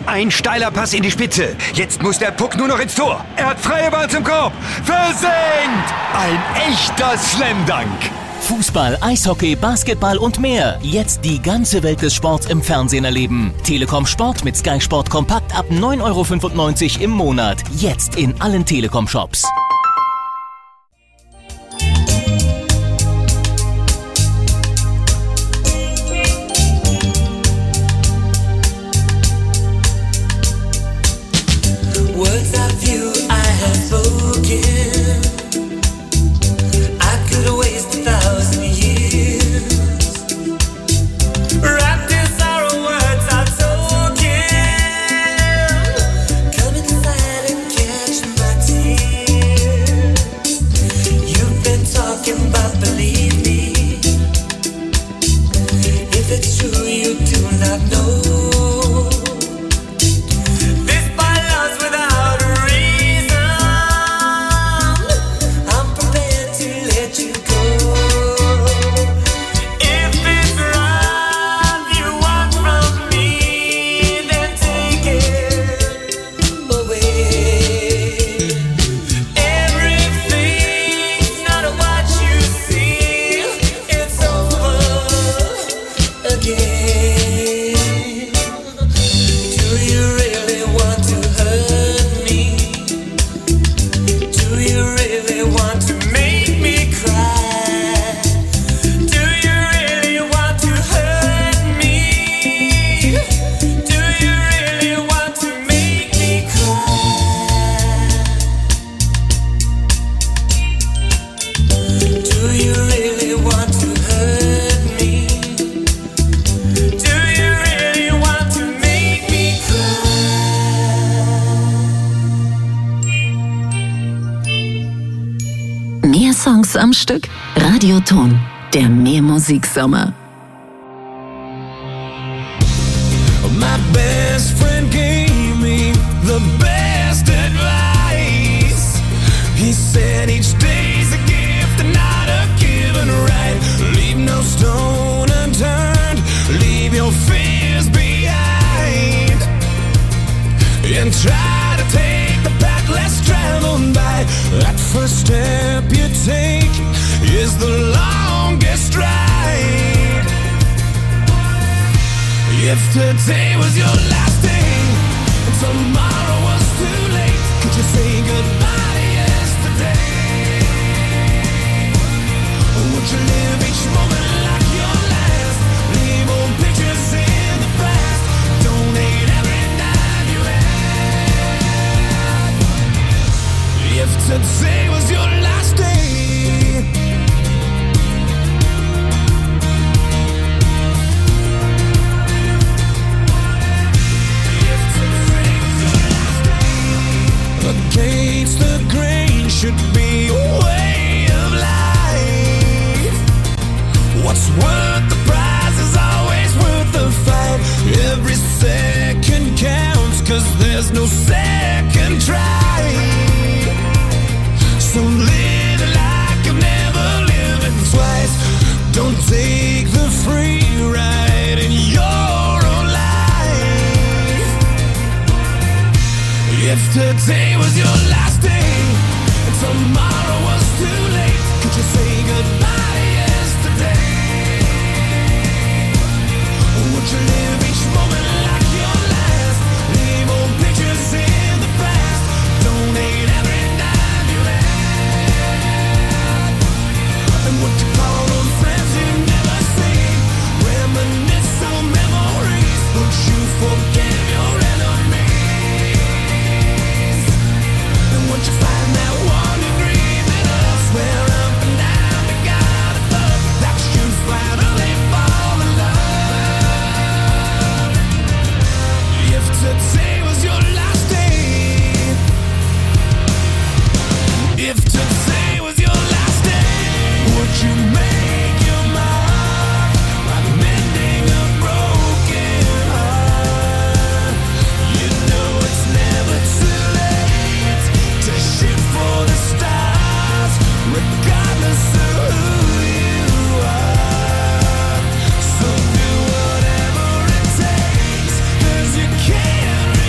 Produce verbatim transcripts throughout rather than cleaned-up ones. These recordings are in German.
Ein steiler Pass in die Spitze. Jetzt muss der Puck nur noch ins Tor. Er hat freie Bahn zum Korb. Versenkt! Ein echter Slam-Dunk. Fußball, Eishockey, Basketball und mehr. Jetzt die ganze Welt des Sports im Fernsehen erleben. Telekom Sport mit Sky Sport Kompakt ab neun Euro fünfundneunzig im Monat. Jetzt in allen Telekom-Shops. Songs am Stück. Radioton, der Mehrmusiksommer. My best friend gave me the best advice. He said each day's a gift and not a given right. Leave no stone unturned, leave your fears behind, and try to take the path less traveled by. That first step you take is the longest ride. If today was your last day and tomorrow was too late, could you say goodbye to yesterday? Or would you live each moment like your last? Leave old pictures in the past, donate every dime you have. If today was your last day, against the grain should be a way of life. What's worth the prize is always worth the fight. Every second counts, cause there's no second try. So live like you've never lived twice. Don't take the free ride in your own life. If today was your last day and tomorrow was too late, could you say goodbye to yesterday? Or would you live each moment like your last? Leave old pictures in the past, donate every dime you have. And what you call those friends you never see, reminisce on memories. Don't you forgive your enemies. Once you find that one agreement of swear up and down to God above, that's you finally fall in love. If today was your last day, if today was your last day, would you make your mark by mending a broken heart? You know it's never too late to shoot for the stars, regardless of who you are. So do whatever it takes, cause you can't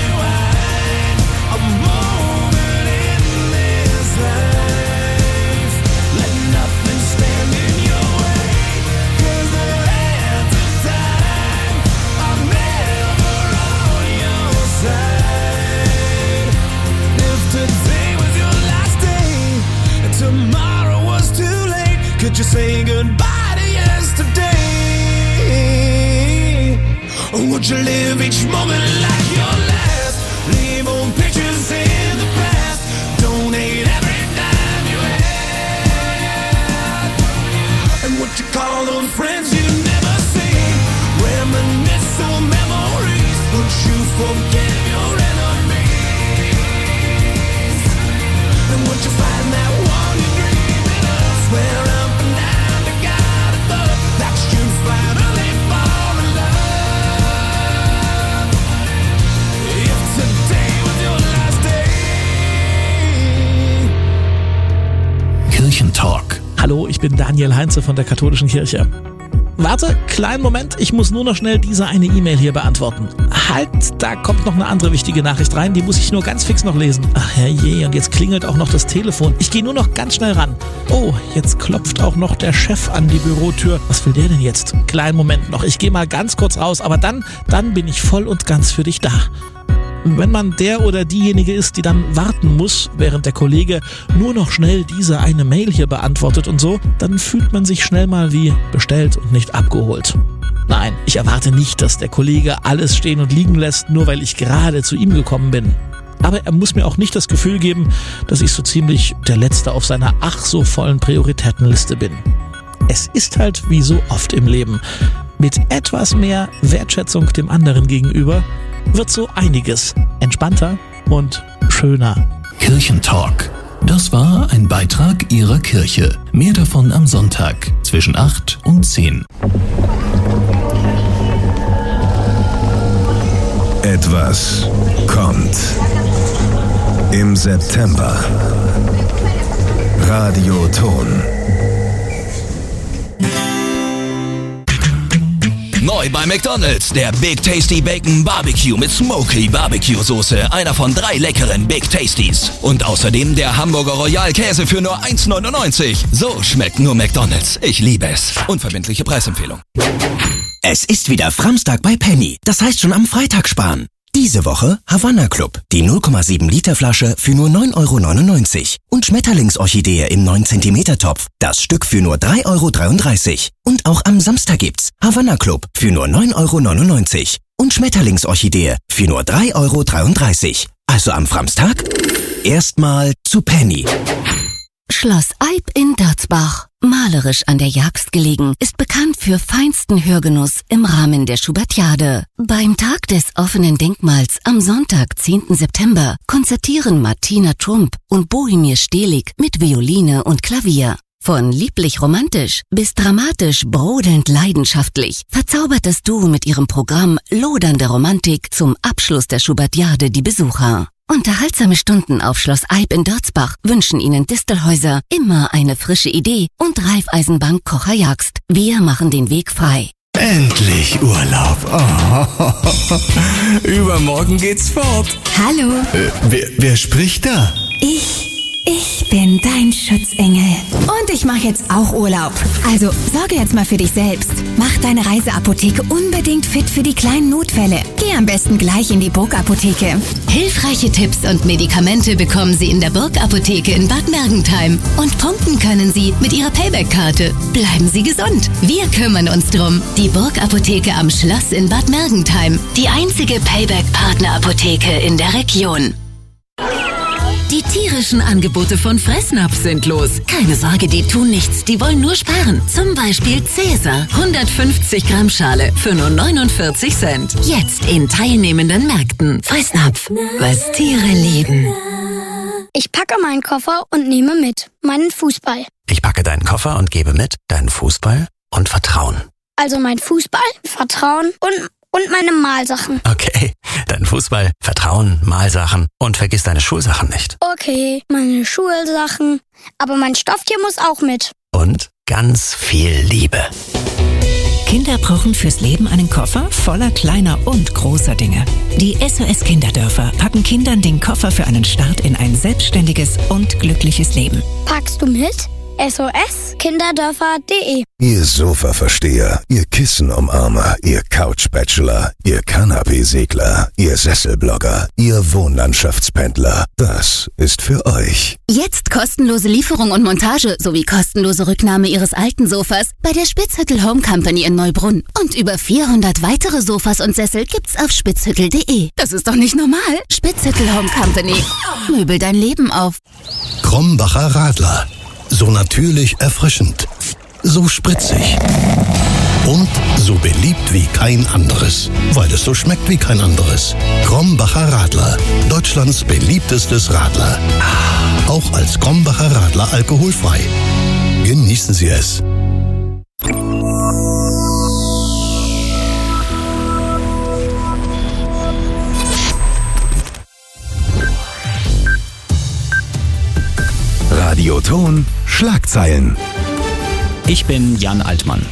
say goodbye to yesterday? Would you live each moment like your last? Leave old pictures in the past. Donate every dime you had. And would you call those friends you never seen? Reminisce on memories. Would you forgive your enemies? And would you find that one you dreamed of? Swear up and down to God above that you'd finally fall in love. If today was your last day. Kirchentalk. Hallo, ich bin Daniel Heinze von der Katholischen Kirche. Warte, kleinen Moment, ich muss nur noch schnell diese eine E-Mail hier beantworten. Halt, da kommt noch eine andere wichtige Nachricht rein, die muss ich nur ganz fix noch lesen. Ach herrje, und jetzt klingelt auch noch das Telefon. Ich gehe nur noch ganz schnell ran. Oh, jetzt klopft auch noch der Chef an die Bürotür. Was will der denn jetzt? Kleinen Moment noch, ich gehe mal ganz kurz raus, aber dann, dann bin ich voll und ganz für dich da. Wenn man der oder diejenige ist, die dann warten muss, während der Kollege nur noch schnell diese eine Mail hier beantwortet und so, dann fühlt man sich schnell mal wie bestellt und nicht abgeholt. Nein, ich erwarte nicht, dass der Kollege alles stehen und liegen lässt, nur weil ich gerade zu ihm gekommen bin. Aber er muss mir auch nicht das Gefühl geben, dass ich so ziemlich der Letzte auf seiner ach so vollen Prioritätenliste bin. Es ist halt wie so oft im Leben. Mit etwas mehr Wertschätzung dem anderen gegenüber wird so einiges entspannter und schöner. Kirchentalk. Das war ein Beitrag Ihrer Kirche. Mehr davon am Sonntag zwischen acht und zehn. Etwas kommt im September. Radioton. Neu bei McDonald's, der Big Tasty Bacon Barbecue mit Smoky Barbecue Soße. Einer von drei leckeren Big Tasties. Und außerdem der Hamburger Royal Käse für nur eins neunundneunzig. So schmeckt nur McDonald's. Ich liebe es. Unverbindliche Preisempfehlung. Es ist wieder Framstag bei Penny. Das heißt schon am Freitag sparen. Diese Woche Havanna Club. Die null Komma sieben Liter Flasche für nur neun Euro neunundneunzig. Und Schmetterlingsorchidee im neun Zentimeter Topf. Das Stück für nur drei Euro dreiunddreißig. Und auch am Samstag gibt's Havanna Club für nur neun Euro neunundneunzig. Und Schmetterlingsorchidee für nur drei Euro dreiunddreißig. Also am Framstag erstmal zu Penny. Schloss Eib in Dörzbach, malerisch an der Jagst gelegen, ist bekannt für feinsten Hörgenuss im Rahmen der Schubertiade. Beim Tag des offenen Denkmals am Sonntag, zehnten September, konzertieren Martina Trump und Bohemir Stehlig mit Violine und Klavier. Von lieblich romantisch bis dramatisch brodelnd leidenschaftlich verzaubert das Duo mit ihrem Programm Lodernde Romantik zum Abschluss der Schubertiade die Besucher. Unterhaltsame Stunden auf Schloss Eib in Dörzbach wünschen Ihnen Distelhäuser immer eine frische Idee und Raiffeisenbank Kocher Jagst. Wir machen den Weg frei. Endlich Urlaub. Oh. Übermorgen geht's fort. Hallo. Äh, wer, wer spricht da? Ich. Ich bin dein Schutzengel. Und ich mache jetzt auch Urlaub. Also sorge jetzt mal für dich selbst. Mach deine Reiseapotheke unbedingt fit für die kleinen Notfälle. Geh am besten gleich in die Burgapotheke. Hilfreiche Tipps und Medikamente bekommen Sie in der Burgapotheke in Bad Mergentheim. Und punkten können Sie mit Ihrer Payback-Karte. Bleiben Sie gesund. Wir kümmern uns drum. Die Burgapotheke am Schloss in Bad Mergentheim. Die einzige Payback-Partner-Apotheke in der Region. Die tierischen Angebote von Fressnapf sind los. Keine Sorge, die tun nichts, die wollen nur sparen. Zum Beispiel Cäsar, hundertfünfzig Gramm Schale für nur neunundvierzig Cent. Jetzt in teilnehmenden Märkten. Fressnapf, was Tiere lieben. Ich packe meinen Koffer und nehme mit meinen Fußball. Ich packe deinen Koffer und gebe mit deinen Fußball und Vertrauen. Also mein Fußball, Vertrauen und... Und meine Malsachen. Okay, dein Fußball, Vertrauen, Malsachen und vergiss deine Schulsachen nicht. Okay, meine Schulsachen. Aber mein Stofftier muss auch mit. Und ganz viel Liebe. Kinder brauchen fürs Leben einen Koffer voller kleiner und großer Dinge. Die S O S Kinderdörfer packen Kindern den Koffer für einen Start in ein selbstständiges und glückliches Leben. Packst du mit? S O S kinderdörfer punkt de. Ihr Sofa-Versteher, ihr Kissen-Umarmer, ihr Couch-Bachelor, ihr Kanapee-Segler, ihr Sesselblogger, ihr Wohnlandschaftspendler, das ist für euch. Jetzt kostenlose Lieferung und Montage sowie kostenlose Rücknahme Ihres alten Sofas bei der Spitzhüttel Home Company in Neubrunn. Und über vierhundert weitere Sofas und Sessel gibt's auf spitzhüttel punkt de. Das ist doch nicht normal. Spitzhüttel Home Company. Möbel dein Leben auf. Krombacher Radler. So natürlich erfrischend. So spritzig. Und so beliebt wie kein anderes. Weil es so schmeckt wie kein anderes. Krombacher Radler. Deutschlands beliebtestes Radler. Auch als Krombacher Radler alkoholfrei. Genießen Sie es. Radioton Schlagzeilen. Ich bin Jan Altmann.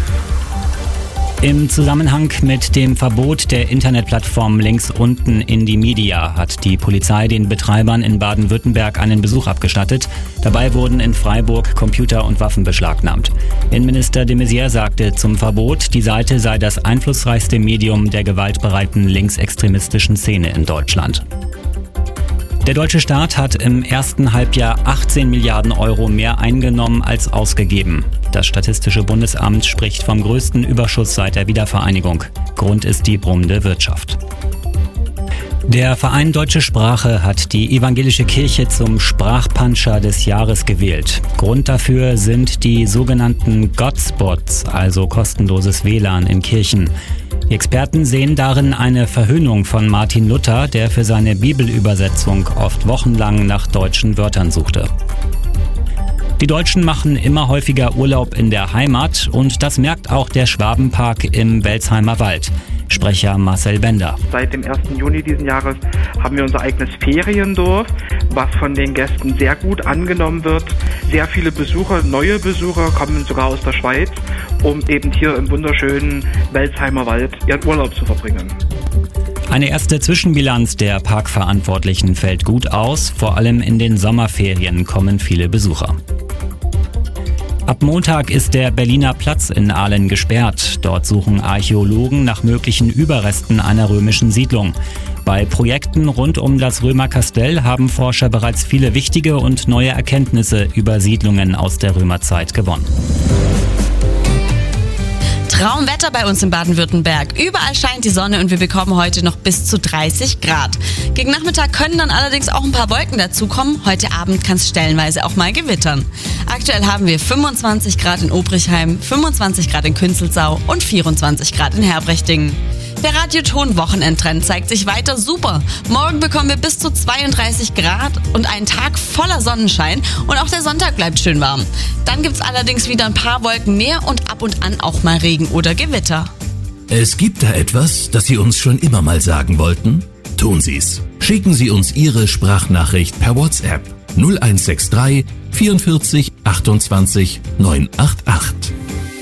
Im Zusammenhang mit dem Verbot der Internetplattform links unten Indymedia hat die Polizei den Betreibern in Baden-Württemberg einen Besuch abgestattet. Dabei wurden in Freiburg Computer und Waffen beschlagnahmt. Innenminister de Maizière sagte zum Verbot, die Seite sei das einflussreichste Medium der gewaltbereiten linksextremistischen Szene in Deutschland. Der deutsche Staat hat im ersten Halbjahr achtzehn Milliarden Euro mehr eingenommen als ausgegeben. Das Statistische Bundesamt spricht vom größten Überschuss seit der Wiedervereinigung. Grund ist die brummende Wirtschaft. Der Verein Deutsche Sprache hat die evangelische Kirche zum Sprachpuncher des Jahres gewählt. Grund dafür sind die sogenannten Godspots, also kostenloses W L A N in Kirchen. Die Experten sehen darin eine Verhöhnung von Martin Luther, der für seine Bibelübersetzung oft wochenlang nach deutschen Wörtern suchte. Die Deutschen machen immer häufiger Urlaub in der Heimat und das merkt auch der Schwabenpark im Welsheimer Wald. Sprecher Marcel Bender. Seit dem ersten Juni diesen Jahres haben wir unser eigenes Feriendorf, was von den Gästen sehr gut angenommen wird. Sehr viele Besucher, neue Besucher kommen sogar aus der Schweiz, um eben hier im wunderschönen Welsheimer Wald ihren Urlaub zu verbringen. Eine erste Zwischenbilanz der Parkverantwortlichen fällt gut aus. Vor allem in den Sommerferien kommen viele Besucher. Ab Montag ist der Berliner Platz in Ahlen gesperrt. Dort suchen Archäologen nach möglichen Überresten einer römischen Siedlung. Bei Projekten rund um das Römerkastell haben Forscher bereits viele wichtige und neue Erkenntnisse über Siedlungen aus der Römerzeit gewonnen. Traumwetter bei uns in Baden-Württemberg. Überall scheint die Sonne und wir bekommen heute noch bis zu dreißig Grad. Gegen Nachmittag können dann allerdings auch ein paar Wolken dazukommen. Heute Abend kann es stellenweise auch mal gewittern. Aktuell haben wir fünfundzwanzig Grad in Obrichheim, fünfundzwanzig Grad in Künzelsau und vierundzwanzig Grad in Herbrechtingen. Der Radioton-Wochenendtrend zeigt sich weiter super. Morgen bekommen wir bis zu zweiunddreißig Grad und einen Tag voller Sonnenschein und auch der Sonntag bleibt schön warm. Dann gibt's allerdings wieder ein paar Wolken mehr und ab und an auch mal Regen oder Gewitter. Es gibt da etwas, das Sie uns schon immer mal sagen wollten? Tun Sie's. Schicken Sie uns Ihre Sprachnachricht per WhatsApp null eins sechs drei vierundvierzig achtundzwanzig neunhundertachtundachtzig.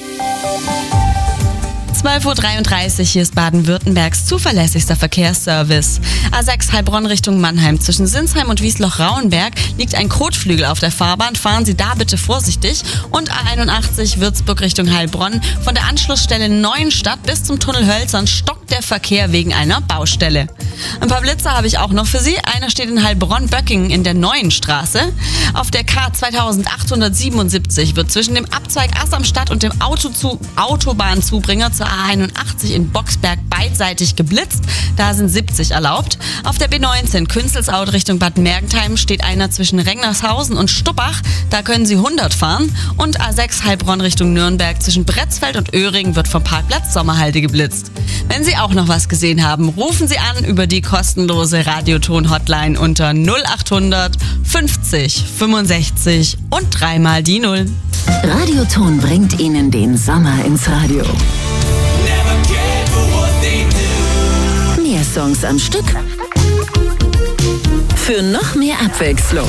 zwölf Uhr dreiunddreißig, hier ist Baden-Württembergs zuverlässigster Verkehrsservice. A sechs Heilbronn Richtung Mannheim. Zwischen Sinsheim und Wiesloch-Rauenberg liegt ein Kotflügel auf der Fahrbahn. Fahren Sie da bitte vorsichtig. Und A einundachtzig Würzburg Richtung Heilbronn. Von der Anschlussstelle Neuenstadt bis zum Tunnel Hölzern stockt der Verkehr wegen einer Baustelle. Ein paar Blitzer habe ich auch noch für Sie. Einer steht in Heilbronn-Böckingen in der Neuen Straße. Auf der K zweitausendachthundertsiebenundsiebzig wird zwischen dem Abzweig Assamstadt und dem Autozu- Autobahnzubringer zur A einundachtzig in Boxberg beidseitig geblitzt. Da sind siebzig erlaubt. Auf der B neunzehn Künzelsau Richtung Bad Mergentheim steht einer zwischen Rengnershausen und Stuppach. Da können Sie hundert fahren. Und A sechs Heilbronn Richtung Nürnberg zwischen Bretzfeld und Öhringen wird vom Parkplatz Sommerhalde geblitzt. Wenn Sie auch noch was gesehen haben, rufen Sie an über die kostenlose Radioton-Hotline unter null achthundert fünfzig fünfundsechzig und dreimal die Null. Radioton bringt Ihnen den Sommer ins Radio. Mehr Songs am Stück für noch mehr Abwechslung.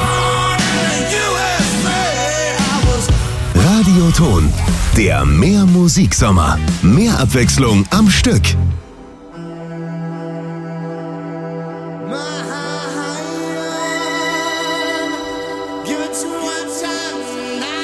Radioton, der Mehr Musiksommer. Mehr Abwechslung am Stück. Give it to one time now.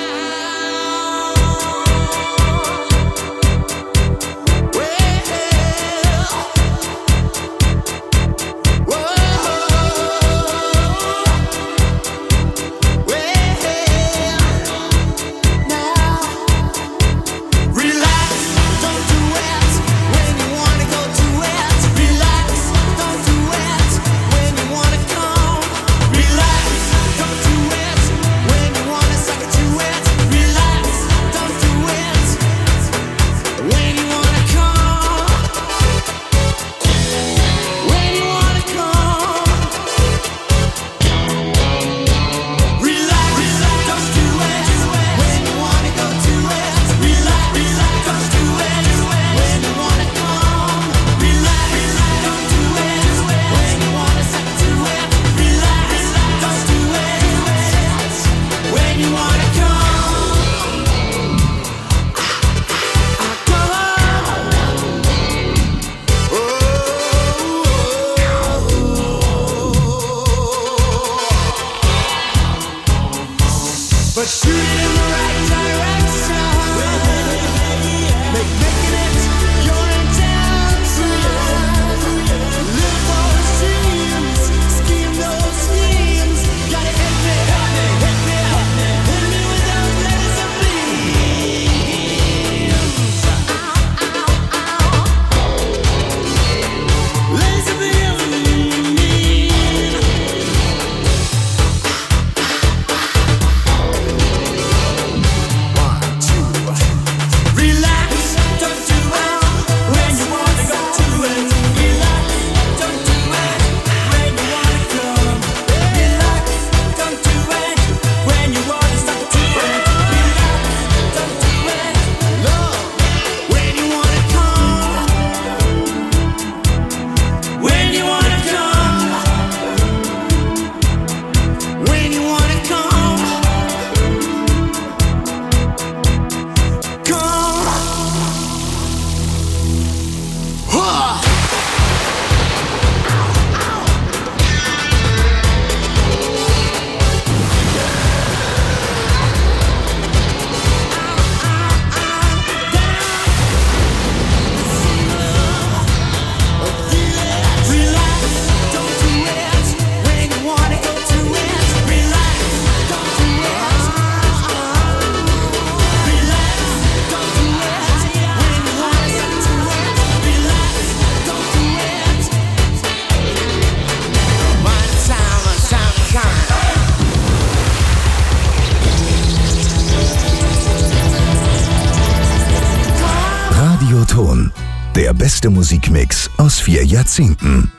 beste Musikmix aus vier Jahrzehnten.